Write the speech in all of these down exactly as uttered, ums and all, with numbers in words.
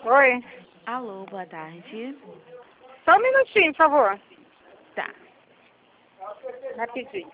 Oi. Alô, boa tarde. Só um minutinho, por favor. Tá. Rapidinho.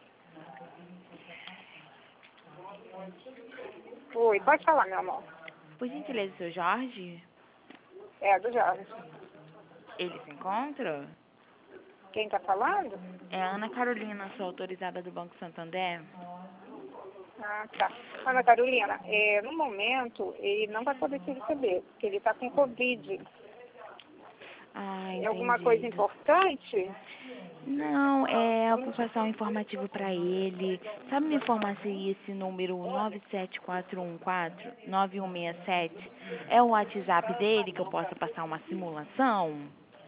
Oi, pode falar, meu amor. Por gentileza, seu Jorge? É, do Jorge. Ele se encontra? Quem tá falando? É a Ana Carolina, sou autorizada do Banco Santander. Ah, tá. Ana Carolina, é, no momento, ele não vai poder te receber, porque ele tá com Covid. Ah, É alguma coisa entendi. importante? Não, é, eu vou passar um informativo pra ele. Sabe me informar se esse número nove sete quatro um quatro nove um seis sete é o WhatsApp dele que eu possa passar uma simulação?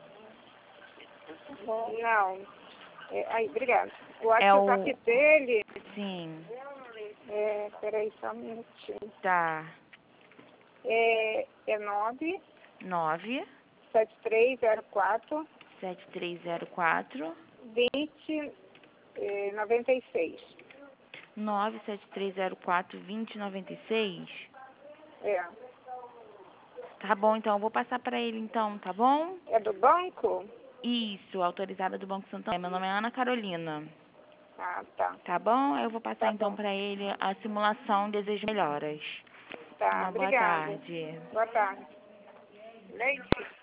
Não. É, aí, obrigada. O É WhatsApp o... dele Sim, é, peraí só um minutinho. tá. É, é nove nove sete três zero quatro sete três zero quatro vinte é, noventa e seis. nove sete três zero quatro vinte noventa e seis. É. Tá bom, então eu vou passar pra ele então, tá bom? É do banco? Isso, autorizada do Banco Santander. Meu nome é Ana Carolina. Ah, tá. Tá bom? Eu vou passar Tá então bom. pra ele a simulação. Desejo melhoras. Tá, Uma boa obrigada. tarde. Boa tarde. Leite?